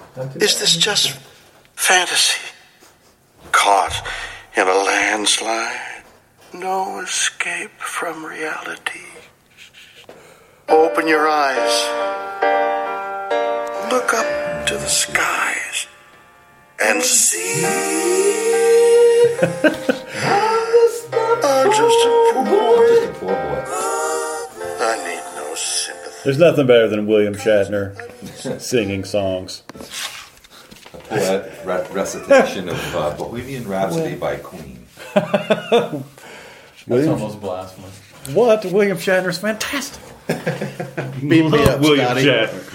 Is this just fantasy? Caught in a landslide? No escape from reality. Open your eyes. Look up to the skies and see. I'm just a poor boy. I need no sympathy. There's nothing better than William Shatner singing songs. A recitation of Bohemian Rhapsody by Queen. That's almost blasphemous. What? William Shatner's fantastic. Beat me up, William Scotty. Shatner.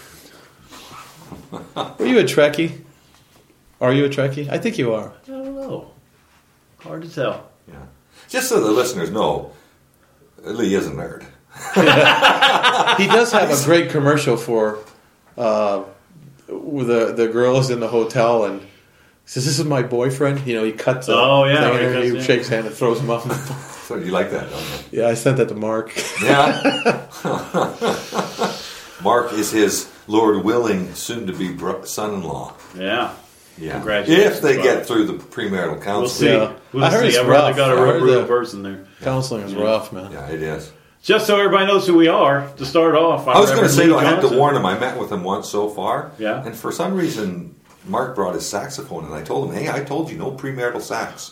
Were you a Trekkie? Are you a Trekkie? I think you are. I don't know. Hard to tell. Yeah. Just so the listeners know, Lee is a nerd. He does have a great commercial for with the girls in the hotel, and he says, "This is my boyfriend." You know, he cuts. He shakes hand and throws him up. So you like that, don't you? Yeah, I sent that to Mark. Yeah. Mark is his Lord willing, soon-to-be son-in-law. Yeah. Yeah. Congratulations. If they get through the premarital We'll counseling. see. Yeah. We'll I heard see. it's I've really rough. got a I heard brutal the- person there. Counseling is rough, man. Yeah, it is. Just so everybody knows who we are, to start off, I was going to say, though, I had to Johnson. warn him. I met with him once so far. Yeah. And for some reason, Mark brought his saxophone, and I told him, hey, I told you, no premarital sax.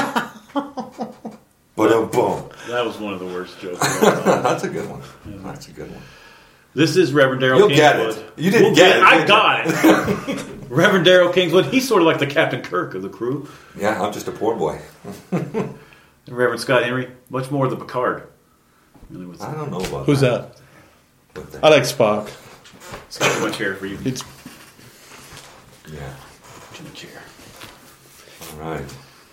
But boom. That was one of the worst jokes of all time. That's a good one. That's a good one. This is Reverend Daryl You'll Kingswood. get it. You didn't get it. I did got it. Reverend Daryl Kingswood. He's sort of like the Captain Kirk of the crew. you? Yeah, I'm just a poor boy. And Reverend Scott Henry, much more the Picard. Really was I don't know about Who's that? But I like Spock. Scott, too much hair for you. It's yeah. Too much hair. All right.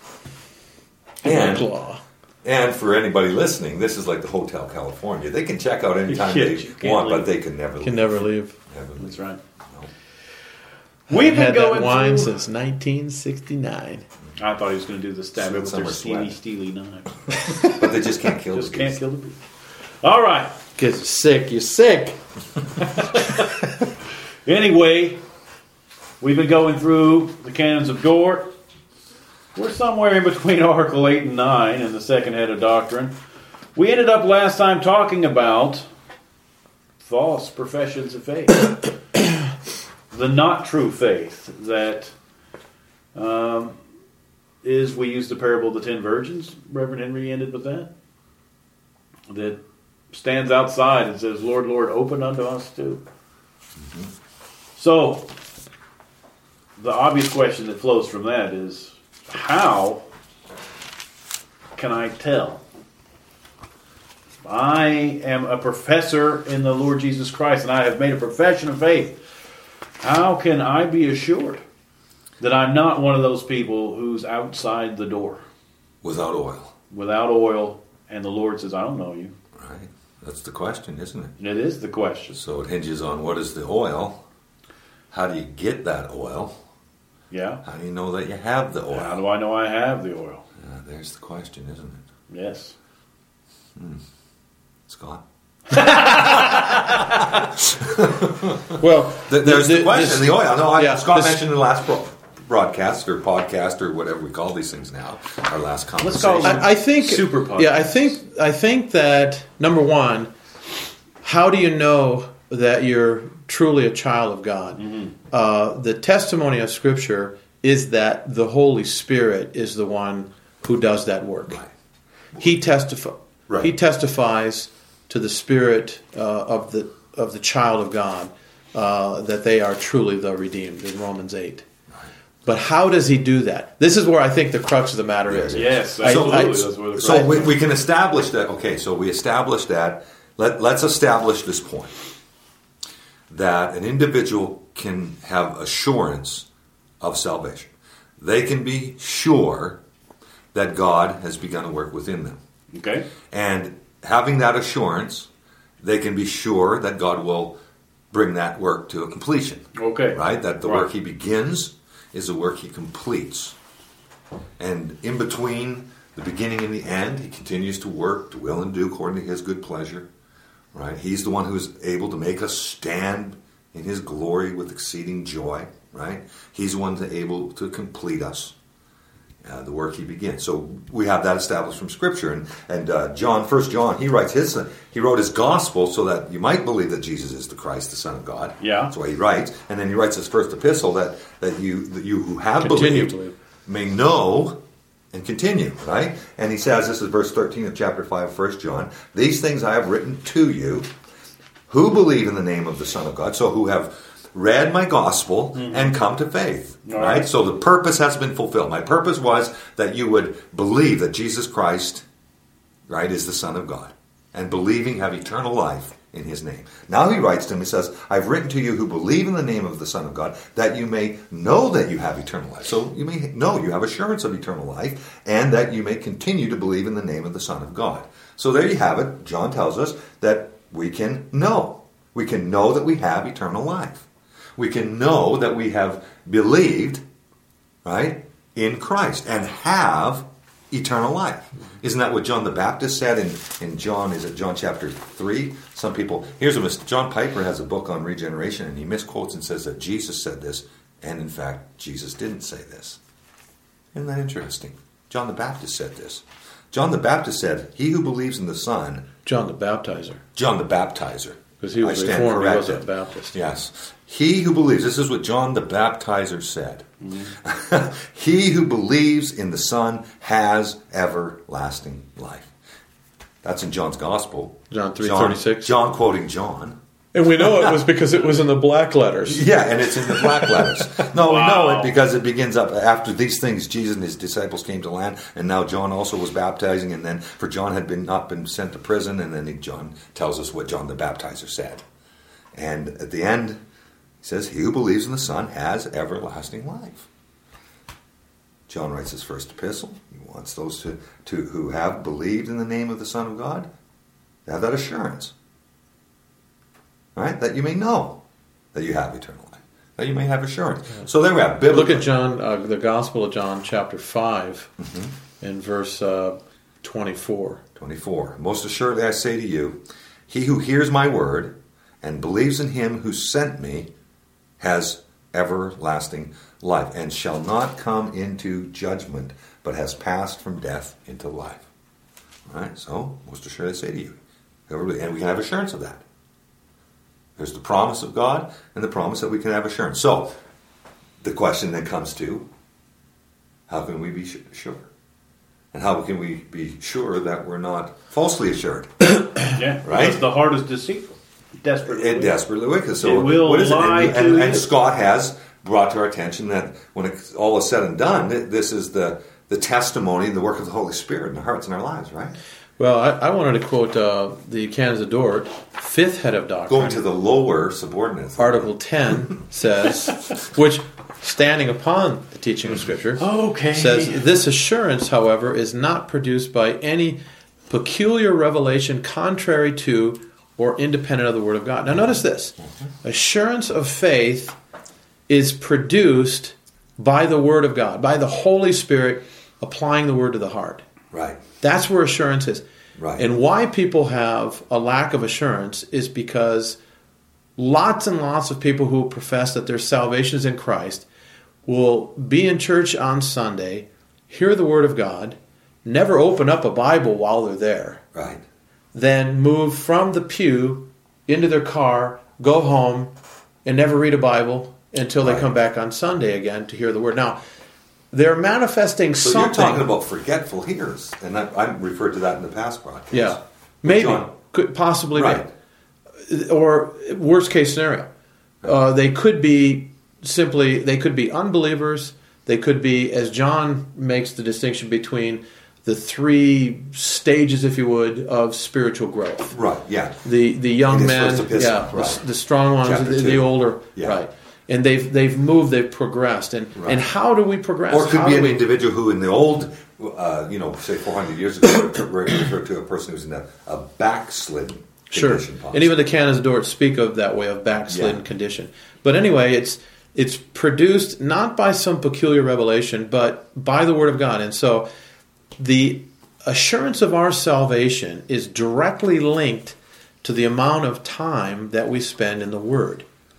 Claw. And for anybody listening, this is like the Hotel California. They can check out anytime Yeah, they you can't want, leave. but they can never leave. Can never leave. Never leave. That's right. No. We've been Had going that wine through... since 1969. I thought he was going to do the stab it with their Summer steely sweat. knives. But they just can't kill Just the can't beast. kill the beast. All right. Gets you sick. You're sick. Anyway, we've been going through the canons of Dort. We're somewhere in between Article 8 and 9 in the second head of doctrine. We ended up last time talking about false professions of faith. The not true faith that is, we used the parable of the 10 virgins. Reverend Henry ended with that. That stands outside and says, Lord, Lord, open unto us too. Mm-hmm. So, the obvious question that flows from that is, how can I tell? I am a professor in the Lord Jesus Christ and I have made a profession of faith. How can I be assured that I'm not one of those people who's outside the door? Without oil. Without oil, and the Lord says, I don't know you. Right. That's the question, isn't it? It is the question. So it hinges on what is the oil? How do you get that oil? Yeah. How do you know that you have the oil? How do I know I have the oil? There's the question, isn't it? Yes. Scott? Well, There's the question, the oil. No, Scott this- mentioned in the last broadcast or podcast or whatever we call these things now, our last Let's call conversation. it- I think Super podcast. Yeah, I think that number one, how do you know that you're truly a child of God? Mm-hmm. The testimony of Scripture is that the Holy Spirit is the one who does that work. Right. He Right. He testifies to the spirit of the child of God that they are truly the redeemed in Romans 8. But how does he do that? This is where I think the crux of the matter is. Yes, I- absolutely. That's where the So problem- we can establish that. Okay, so we established that. Let's establish this point. That an individual can have assurance of salvation. They can be sure that God has begun to work within them. Okay. And having that assurance, they can be sure that God will bring that work to a completion. Okay. Right? That the Right. work he begins is the work he completes. And in between the beginning and the end, he continues to work, to will and do according to his good pleasure. Right? He's the one who's able to make us stand in His glory with exceeding joy, right? He's the one able to complete us, the work He begins. So we have that established from Scripture. And John, 1 John, he wrote his gospel so that you might believe that Jesus is the Christ, the Son of God. Yeah. That's why he writes. And then he writes his first epistle that you who have Continue believed to believe. may know and continue, right? And he says, this is verse 13 of chapter 5 of 1 John, these things I have written to you who believe in the name of the Son of God, so who have read my gospel and come to faith, right? So the purpose has been fulfilled. My purpose was that you would believe that Jesus Christ, right, is the Son of God, and believing have eternal life in His name. Now he writes to him, he says, I've written to you who believe in the name of the Son of God, that you may know that you have eternal life. So you may know you have assurance of eternal life, and that you may continue to believe in the name of the Son of God. So there you have it. John tells us that we can know. We can know that we have eternal life. We can know that we have believed, right, in Christ and have eternal life. Isn't that what John the Baptist said in John, is it John chapter 3? Some people, John Piper has a book on regeneration, and he misquotes and says that Jesus said this, and in fact, Jesus didn't say this. Isn't that interesting? John the Baptist said this. John the Baptist said, he who believes in the Son... John the Baptizer. John the Baptizer. Because he was Reformed, he wasn't a Baptist. Yes. He who believes, this is what John the Baptizer said. He who believes in the Son has everlasting life. That's in John's Gospel. John 3:36. John quoting John. And we know it was because it was in the black letters. Yeah, and it's in the black letters. No, wow. We know it because it begins up after these things. Jesus and his disciples came to land, and now John also was baptizing. And then, for John had not been sent to prison, and then John tells us what John the Baptizer said. And at the end, he says, "He who believes in the Son has everlasting life." John writes his first epistle. He wants those to who have believed in the name of the Son of God to have that assurance. Right? That you may know that you have eternal life. That you may have assurance. Yeah. So there we have biblical. Look at John, the Gospel of John, chapter 5, in verse 24. 24. Most assuredly I say to you, he who hears my word and believes in him who sent me has everlasting life, and shall not come into judgment, but has passed from death into life. All right? So, most assuredly I say to you. And we can have assurance of that. There's the promise of God and the promise that we can have assurance. So, the question then comes to, how can we be sure? And how can we be sure that we're not falsely assured? Yeah, right? Because the heart is deceitful. Desperately wicked. So it will lie and Scott has brought to our attention that when all is said and done, this is the testimony and the work of the Holy Spirit in our hearts and our lives, right? Well, I wanted to quote the Canons of Dort, fifth head of doctrine. Going to the lower subordinates. Article 10 says, which, standing upon the teaching of Scripture, says, this assurance, however, is not produced by any peculiar revelation contrary to or independent of the Word of God. Now notice this. Assurance of faith is produced by the Word of God, by the Holy Spirit applying the Word to the heart. Right. That's where assurance is. Right. And why people have a lack of assurance is because lots and lots of people who profess that their salvation is in Christ will be in church on Sunday, hear the Word of God, never open up a Bible while they're there. Right. Then move from the pew into their car, go home, and never read a Bible until they come back on Sunday again to hear the Word. Now, they're manifesting something. So you're talking about forgetful hearers, and I referred to that in the past broadcast. Yeah, maybe, could possibly be, or worst case scenario, they could be unbelievers. They could be, as John makes the distinction between the three stages, if you would, of spiritual growth. Right. Yeah. The young man, the strong ones, the older, right. And they've moved, they've progressed, and how do we progress? Or it could be an individual who, in the old, say 400 years ago, referred to a person who's in a backslidden condition. Possibly. And even the Canons of Dort speak of that way of backslidden condition. But anyway, it's produced not by some peculiar revelation, but by the Word of God. And so, the assurance of our salvation is directly linked to the amount of time that we spend in the Word.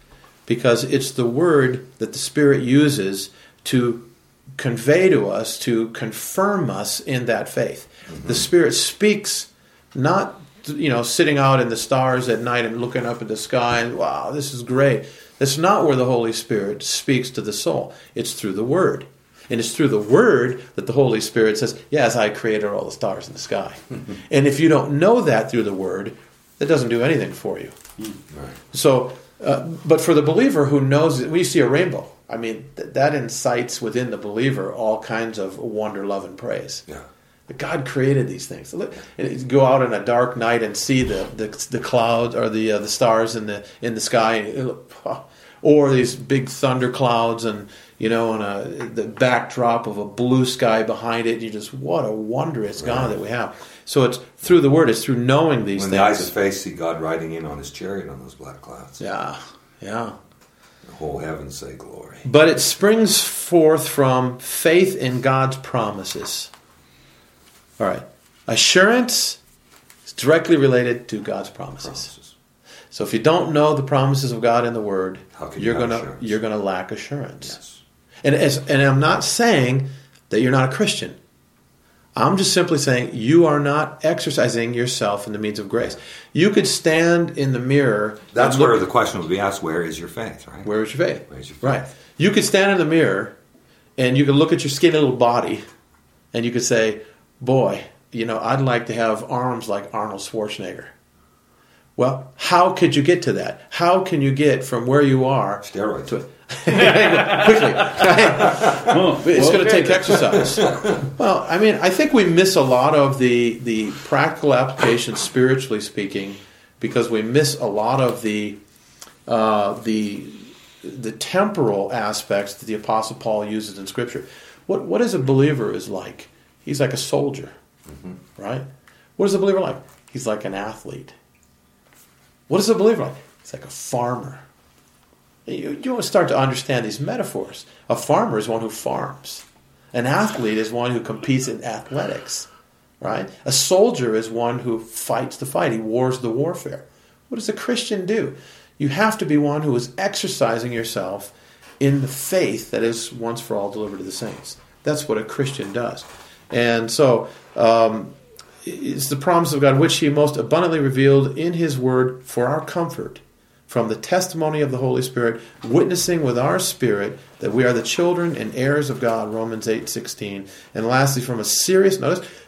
because it's the Word that the Spirit uses to convey to us, to confirm us in that faith. Mm-hmm. The Spirit speaks, not sitting out in the stars at night and looking up at the sky and, wow, this is great. That's not where the Holy Spirit speaks to the soul. It's through the Word. And it's through the Word that the Holy Spirit says, yes, I created all the stars in the sky. And if you don't know that through the Word, that doesn't do anything for you. Right. So, but for the believer who knows, when you see a rainbow, I mean, that incites within the believer all kinds of wonder, love, and praise. Yeah. But God created these things. Go out on a dark night and see the clouds or the stars in the sky, or these big thunder clouds, and the backdrop of a blue sky behind it. You just, what a wondrous God that we have. So it's through the Word. It's through knowing these things. When the eyes of faith see God riding in on His chariot on those black clouds. Yeah. The whole heavens say glory. But it springs forth from faith in God's promises. All right. Assurance is directly related to God's promises. So if you don't know the promises of God in the Word, you're gonna lack assurance. Yes. And I'm not saying that you're not a Christian. I'm just simply saying you are not exercising yourself in the means of grace. You could stand in the mirror. That's where the question would be asked, where is your faith, right? Where is your faith? Where is your faith? Right. You could stand in the mirror and you could look at your skinny little body and you could say, boy, I'd like to have arms like Arnold Schwarzenegger. Well, how could you get to that? How can you get from where you are steroids to quickly? It's going to take exercise. Well, I mean, I think we miss a lot of the practical application, spiritually speaking, because we miss a lot of the temporal aspects that the Apostle Paul uses in Scripture. What is a believer is like? He's like a soldier, right? What is a believer like? He's like an athlete. What is a believer like? He's like a farmer. You want to start to understand these metaphors. A farmer is one who farms. An athlete is one who competes in athletics, right? A soldier is one who fights the fight. He wars the warfare. What does a Christian do? You have to be one who is exercising yourself in the faith that is once for all delivered to the saints. That's what a Christian does. And so it's the promise of God, which He most abundantly revealed in His Word for our comfort, from the testimony of the Holy Spirit, witnessing with our spirit that we are the children and heirs of God, Romans 8:16. And lastly, from a serious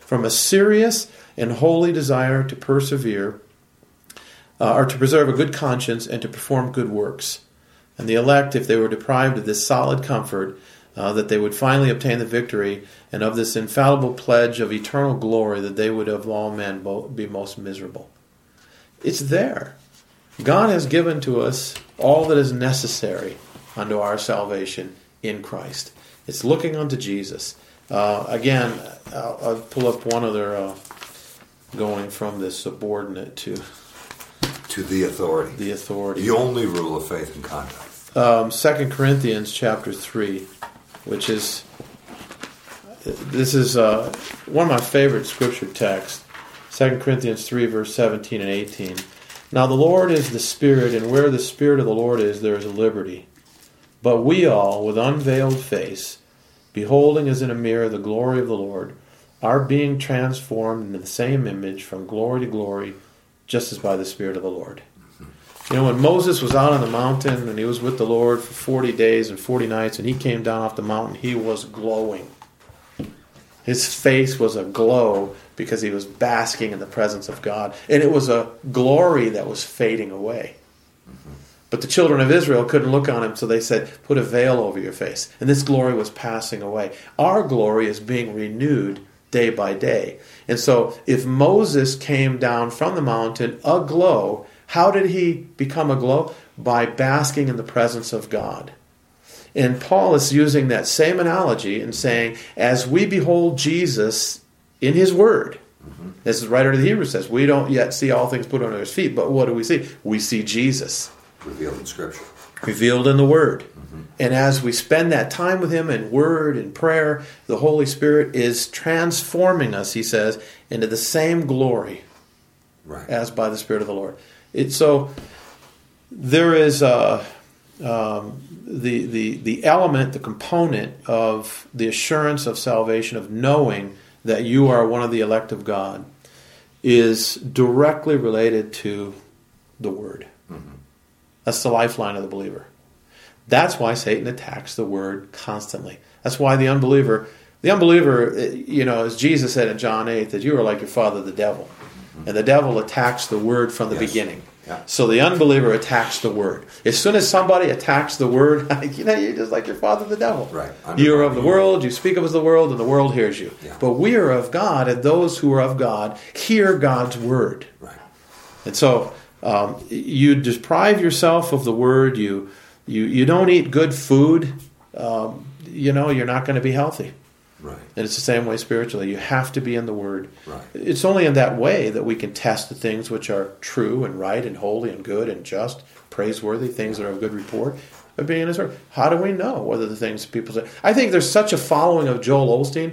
and holy desire to persevere, or to preserve a good conscience and to perform good works. And the elect, if they were deprived of this solid comfort, that they would finally obtain the victory, and of this infallible pledge of eternal glory, that they would of all men be most miserable. It's there. God has given to us all that is necessary unto our salvation in Christ. It's looking unto Jesus. Again, I'll pull up one other, going from the subordinate to the authority. The authority. The only rule of faith and conduct. 2 Corinthians chapter 3, which is, this is one of my favorite scripture texts. 2 Corinthians 3, verse 17 and 18. Now the Lord is the Spirit, and where the Spirit of the Lord is, there is liberty. But we all, with unveiled face, beholding as in a mirror the glory of the Lord, are being transformed into the same image from glory to glory, just as by the Spirit of the Lord. When Moses was out on the mountain and he was with the Lord for 40 days and 40 nights, and he came down off the mountain, he was glowing. His face was aglow because he was basking in the presence of God. And it was a glory that was fading away. But the children of Israel couldn't look on him, so they said, put a veil over your face. And this glory was passing away. Our glory is being renewed day by day. And so if Moses came down from the mountain aglow, how did he become aglow? By basking in the presence of God. And Paul is using that same analogy and saying, as we behold Jesus in His Word, this is the writer of the Hebrews says, we don't yet see all things put under His feet, but what do we see? We see Jesus. Revealed in Scripture. Revealed in the Word. And as we spend that time with Him in Word and prayer, the Holy Spirit is transforming us, he says, into the same glory as by the Spirit of the Lord. So there is the element, the component of the assurance of salvation, of knowing that you are one of the elect of God, is directly related to the Word. Mm-hmm. That's the lifeline of the believer. That's why Satan attacks the Word constantly. That's why the unbeliever, as Jesus said in John 8, that you are like your father, the devil. Mm-hmm. And the devil attacks the Word from the beginning. Yeah. So the unbeliever attacks the Word. As soon as somebody attacks the Word, you're just like your father, the devil. Right. You are of the world, you speak of as the world, and the world hears you. Yeah. But we are of God, and those who are of God hear God's Word. Right. And so you deprive yourself of the Word. You don't eat good food. You're not going to be healthy. Right. And it's the same way spiritually. You have to be in the Word. Right. It's only in that way that we can test the things which are true and right and holy and good and just, praiseworthy, things that are of good report, of being in His Word. How do we know whether the things people say? I think there's such a following of Joel Osteen.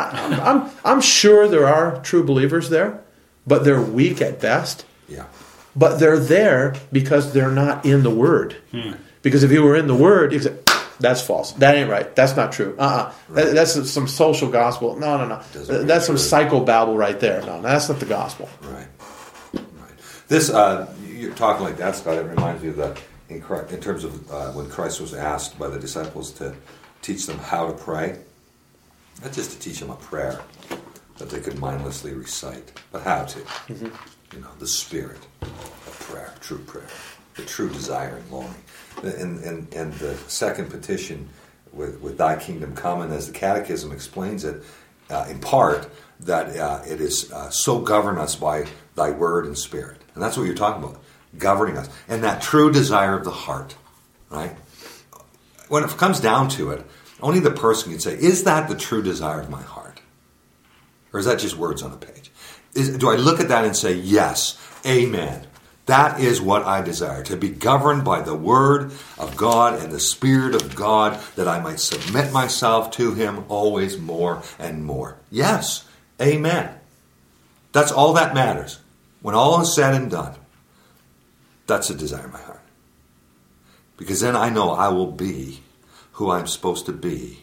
I'm sure there are true believers there, but they're weak at best. Yeah. But they're there because they're not in the Word. Because if you were in the Word, you could say, that's false. That ain't right. That's not true. Right. That's some social gospel. No. That's some psychobabble right there. No, that's not the gospel. Right. This, you're talking like that, Scott. It reminds me of in terms of when Christ was asked by the disciples to teach them how to pray. Not just to teach them a prayer that they could mindlessly recite, but how to. Mm-hmm. The spirit of prayer, true prayer, the true desire and longing. And the second petition with thy kingdom come, and as the Catechism explains it, in part, that it is so govern us by thy word and spirit. And that's what you're talking about, governing us. And that true desire of the heart, right? When it comes down to it, only the person can say, is that the true desire of my heart? Or is that just words on a page? Do I look at that and say, yes, amen? That is what I desire, to be governed by the Word of God and the Spirit of God, that I might submit myself to Him always more and more. Yes, amen. That's all that matters. When all is said and done, that's the desire of my heart. Because then I know I will be who I'm supposed to be,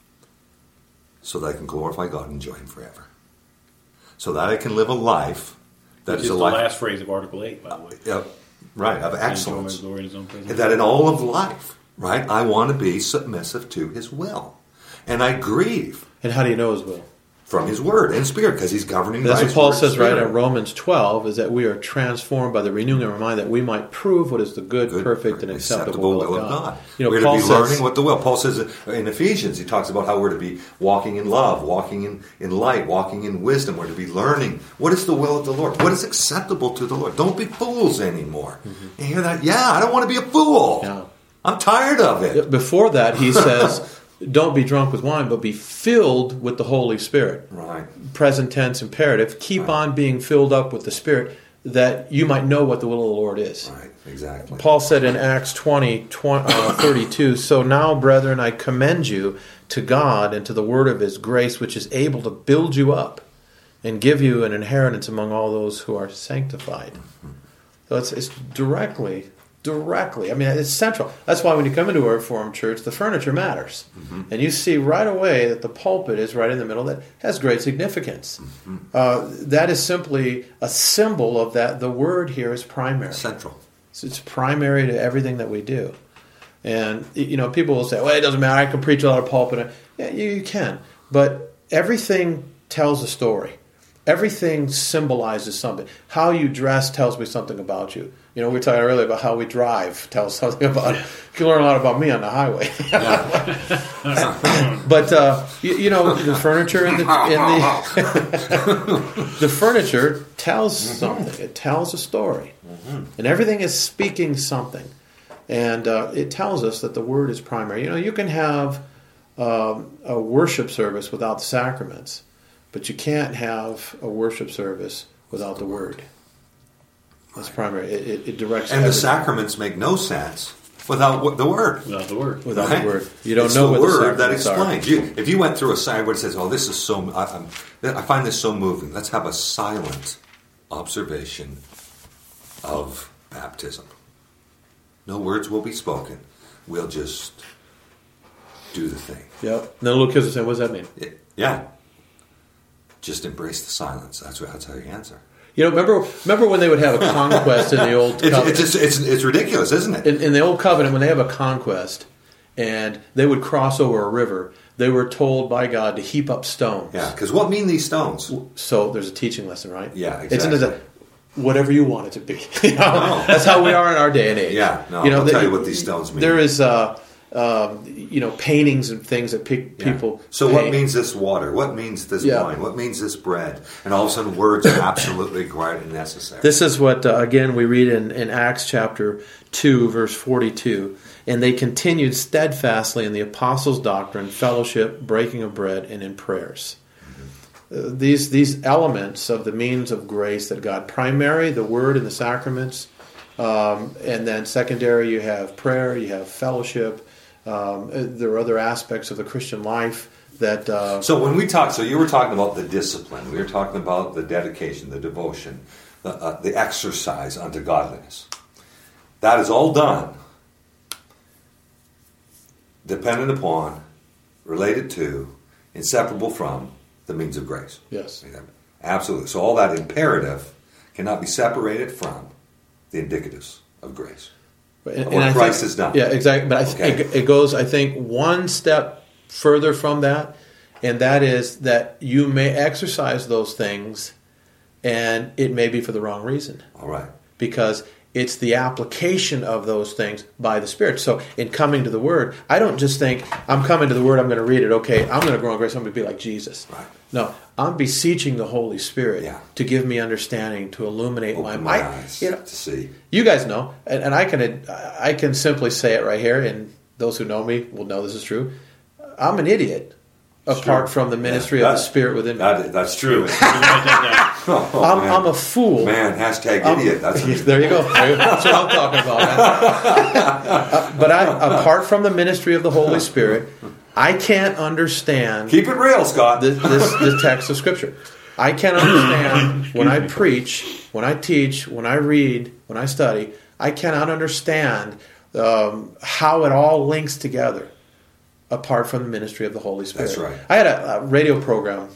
so that I can glorify God and enjoy Him forever. So that I can live a life that is the last phrase of Article 8, by the way. Right, of excellence. That in all of life, right, I want to be submissive to His will. And I grieve. And how do you know His will? From His Word and Spirit, because He's governing by His Word. That's what Paul says, right, in Romans 12, is that we are transformed by the renewing of our mind, that we might prove what is the good, perfect, and acceptable will of God. We're to be learning what the will. Paul says in Ephesians, he talks about how we're to be walking in love, walking in light, walking in wisdom. We're to be learning what is the will of the Lord, what is acceptable to the Lord. Don't be fools anymore. Mm-hmm. You hear that? Yeah, I don't want to be a fool. Yeah. I'm tired of it. Before that, he says, don't be drunk with wine, but be filled with the Holy Spirit. Right. Present tense imperative. Keep on being filled up with the Spirit, that you might know what the will of the Lord is. Right, exactly. Paul said in Acts 20:32, so now, brethren, I commend you to God and to the word of His grace, which is able to build you up and give you an inheritance among all those who are sanctified. Mm-hmm. So it's directly. I mean, it's central. That's why when you come into a Reformed church, the furniture matters. Mm-hmm. And you see right away that the pulpit is right in the middle. That has great significance. Mm-hmm. That is simply a symbol of that. The word here is primary. Central. It's primary to everything that we do. And, people will say, well, it doesn't matter. I can preach out of pulpit. Yeah, you can. But everything tells a story. Everything symbolizes something. How you dress tells me something about you. We were talking earlier about how we drive tells something about it. You can learn a lot about me on the highway. But the furniture in the the furniture tells something. It tells a story, and everything is speaking something. And it tells us that the word is primary. You can have a worship service without the sacraments, but you can't have a worship service without the word. That's primary. It directs. And everything. The sacraments make no sense without the word. Without the word. Without the word. You don't it's know the what word the that explains. If you went through a sign where it says, "Oh, this is so," I find this so moving. Let's have a silent observation of baptism. No words will be spoken. we'll just do the thing. Yep. And then the little kids will say, what does that mean? Yeah. Just embrace the silence. That's how you answer. You know, remember when they would have a conquest in the Old Covenant? It's ridiculous, isn't it? In the Old Covenant, when they have a conquest and they would cross over a river, they were told by God to heap up stones. Yeah, because what mean these stones? So there's a teaching lesson, right? Yeah, exactly. It's whatever you want it to be. You know? That's how we are in our day and age. Yeah, no, you know, I'll tell you what these stones mean. There is, paintings and things that people So paint. what means this water? What means this wine? What means this bread? And all of a sudden words are absolutely required and necessary. This is what, again, we read in Acts chapter 2, verse 42. And they continued steadfastly in the apostles' doctrine, fellowship, breaking of bread, and in prayers. These elements of the means of grace that God, primary, the word and the sacraments, and then secondary, you have prayer, you have fellowship. There are other aspects of the Christian life that... So when we talk, so you were talking about the discipline, we were talking about the dedication, the devotion, the exercise unto godliness. That is all done dependent upon, related to, inseparable from the means of grace. Yes. Absolutely. So all that imperative cannot be separated from the indicatives of grace. And what Christ has done. Yeah, exactly. But it goes, I think, one step further from that, and that is that you may exercise those things, and it may be for the wrong reason. All right. Because it's the application of those things by the Spirit. So in coming to the Word, I don't just think, I'm coming to the Word, I'm going to read it, okay, I'm going to grow in grace, I'm going to be like Jesus. Right. No, I'm beseeching the Holy Spirit to give me understanding, to illuminate Open my eyes you know, to see. You guys know, and I can simply say it right here, and those who know me will know this is true. I'm an idiot apart from the ministry of the Spirit within me. That's true. I'm a fool. Man, hashtag idiot. There you go. That's what I'm talking about. But apart from the ministry of the Holy Spirit, I can't understand. Keep it real, Scott. This text of Scripture. I can't understand when I preach, when I teach, when I read, when I study. I cannot understand how it all links together apart from the ministry of the Holy Spirit. That's right. I had a radio program,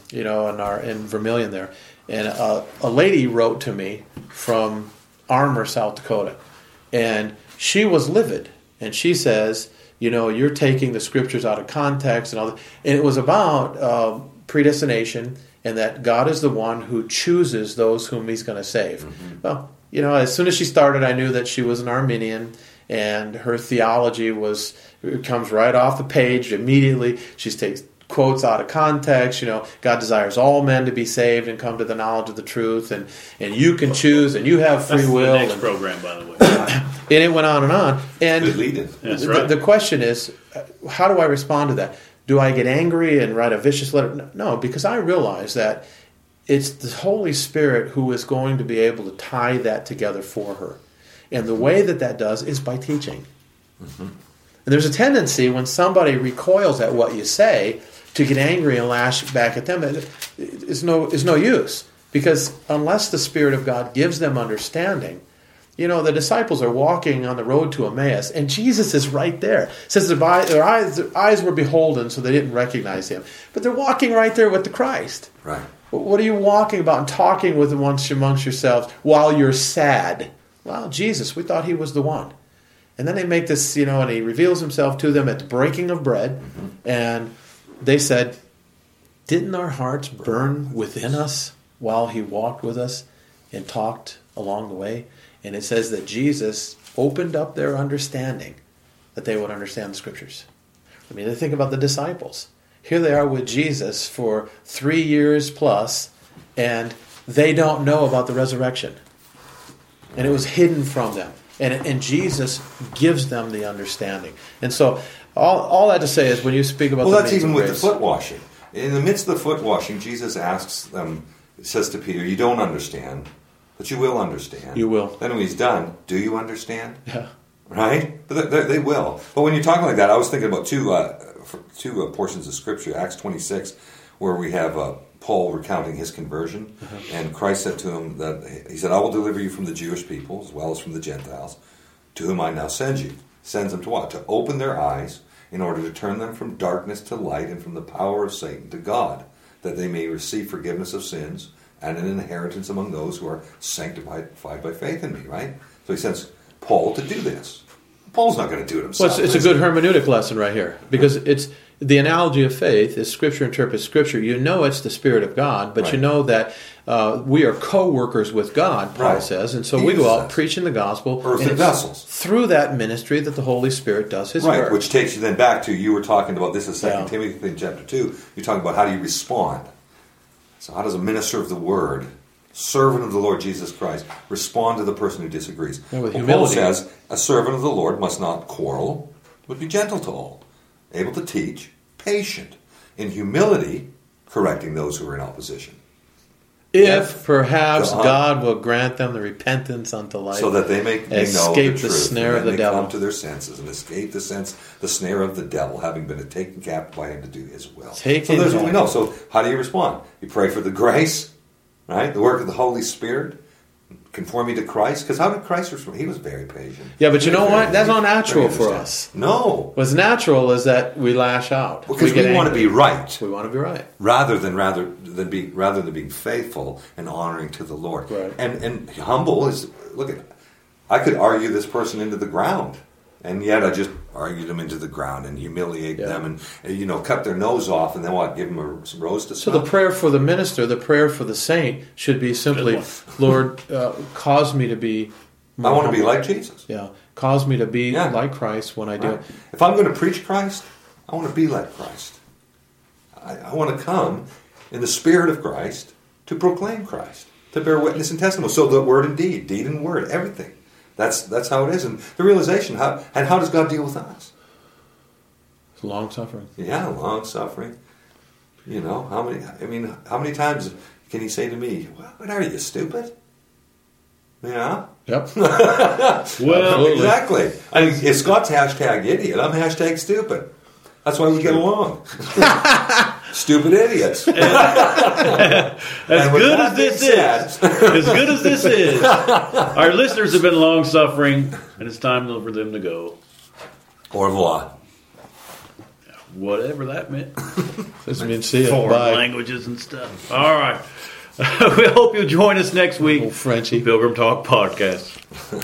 in Vermilion there, and a lady wrote to me from Armour, South Dakota, and she was livid, and she says, you're taking the Scriptures out of context and all that. And it was about predestination and that God is the one who chooses those whom He's going to save. Mm-hmm. Well, as soon as she started, I knew that she was an Arminian, and her theology comes right off the page immediately. She takes quotes out of context. God desires all men to be saved and come to the knowledge of the truth, and you can choose, and you have free will. The next program, by the way. And it went on and on. And good lead-in. That's right. The question is, how do I respond to that? Do I get angry and write a vicious letter? No, because I realize that it's the Holy Spirit who is going to be able to tie that together for her. And the way that does is by teaching. Mm-hmm. And there's a tendency when somebody recoils at what you say to get angry and lash back at them. It's no use. Because unless the Spirit of God gives them understanding, the disciples are walking on the road to Emmaus, and Jesus is right there. It says their eyes were beholden, so they didn't recognize Him. But they're walking right there with the Christ. Right. What are you walking about and talking with amongst yourselves while you're sad? Well, Jesus, we thought He was the one. And then they make this, and He reveals Himself to them at the breaking of bread. Mm-hmm. And they said, didn't our hearts burn within us while He walked with us and talked along the way? And it says that Jesus opened up their understanding that they would understand the Scriptures. I mean, think about the disciples. Here they are with Jesus for 3 years plus, and they don't know about the resurrection. And it was hidden from them. And Jesus gives them the understanding. And so all that to say is when you speak about that's even with the foot washing. In the midst of the foot washing, Jesus asks them, says to Peter, you don't understand, but you will understand. You will. Then when He's done, do you understand? Yeah. Right? But they will. But when you're talking like that, I was thinking about two portions of Scripture, Acts 26, where we have Paul recounting his conversion, and Christ said to him that He said, I will deliver you from the Jewish people as well as from the Gentiles, to whom I now send you. sends them to what? To open their eyes in order to turn them from darkness to light and from the power of Satan to God, that they may receive forgiveness of sins and an inheritance among those who are sanctified by faith in me, right? So he sends Paul to do this. Paul's not going to do it himself. Well, it's a good hermeneutic lesson right here, because it's the analogy of faith is Scripture interprets Scripture. You know it's the Spirit of God, but you know that we are co-workers with God, Paul says, and so we go out preaching the gospel. Earthen vessels. Through that ministry that the Holy Spirit does His work. Right, which takes you then back to, you were talking about, this is 2 Timothy chapter 2, you're talking about how do you respond. So how does a minister of the Word, servant of the Lord Jesus Christ, respond to the person who disagrees? With humility. Paul says, a servant of the Lord must not quarrel, but be gentle to all, able to teach, patient, in humility, correcting those who are in opposition. If perhaps God will grant them the repentance unto life, so that they may escape know the snare of the devil, come to their senses and escape the snare of the devil, having been taken captive by him to do his will. So there's what we know. So how do you respond? You pray for the grace, right? The work of the Holy Spirit, conforming to Christ. Because how did Christ respond? He was very patient. Yeah, but you know what? That's not natural for us. No. What's natural is that we lash out. Because we want to be right. We want to be right. Rather than being faithful and honoring to the Lord. Right. And humble is, I could argue this person into the ground. And yet I just argued them into the ground and humiliate them and cut their nose off and then give them some rose to smell. So the prayer for the minister, the prayer for the saint should be simply, Lord, cause me to be more I want to be humble. like Jesus. Yeah. Cause me to be like Christ when I do it. If I'm going to preach Christ, I want to be like Christ. I want to come in the Spirit of Christ to proclaim Christ, to bear witness and testimony. So the word and deed and word, everything. That's how it is. And the realization, how does God deal with us? Long suffering. Yeah, long suffering. How many times can He say to me, "What are you, stupid?" Yeah. Yep. Well, exactly. If Scott's hashtag idiot, I'm hashtag stupid. That's why we get along. Stupid idiots. As good as this is, our listeners have been long suffering, and it's time for them to go. Au revoir. Whatever that meant. This means see you. Foreign languages and stuff. All right. We hope you'll join us next week. Frenchie. Pilgrim Talk Podcast.